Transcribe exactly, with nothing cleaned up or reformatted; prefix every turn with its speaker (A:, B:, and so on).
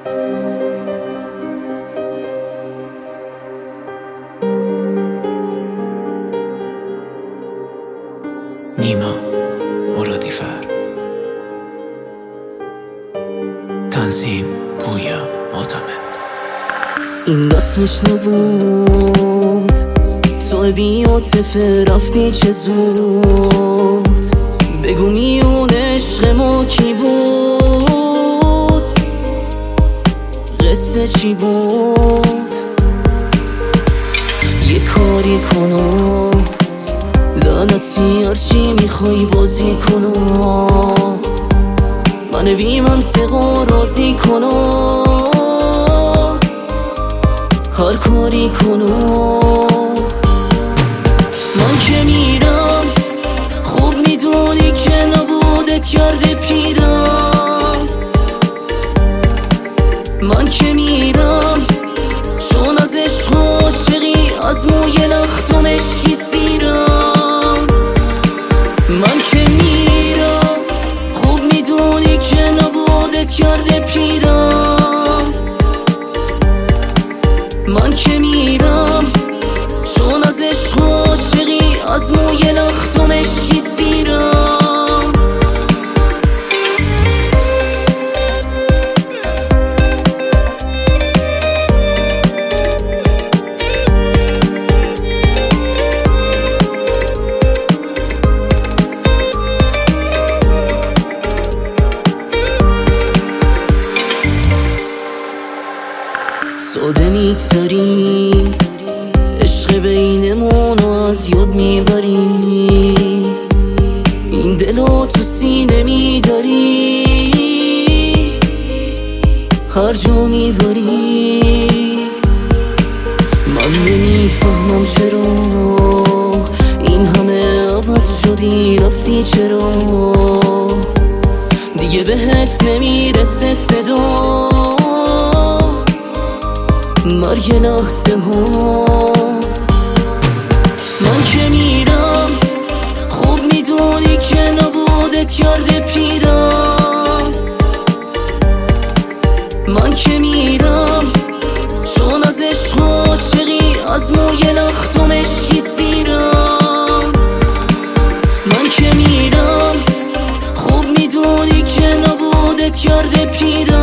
A: نیما مرادیفر، تنظیم پویا معتمد.
B: این رسمش نبود، تو بی‌عاطفه رفتی چه زود. بگو میون عشق ما کی بود، قصه چی بود؟ یه کاری کنم لعنتی، هرچی میخوای بازی کنم، من بی منطقا راضی کنم، هر کاری کنم. من که میرم خوب میدونی که نبودت کرده پیرم. من که میرم چون از عشق عاشقی، از موی لختم عشقی سیرم. من که میرم خوب میدونی که نبودت کرده پیرم. من که میرم چون از عشق عاشقی، از موی لختم عشقی سیرم. ساده میگذاری عشق بینمون رو از یاد میبری، این دلو تو سینه میداری، هر جا میبری. من نمیفهمم چرا این همه عوض شدی، رفتی چرا دیگه بهت نمیرسه صدا، مرگ لحظه ها. من که میرم خوب میدونی که نبودت کرده پیرم. من که میرم چون از عشق عاشقی، از موی لختم عشقی سیرم. من که میرم خوب میدونی که نبودت کرده پیرم.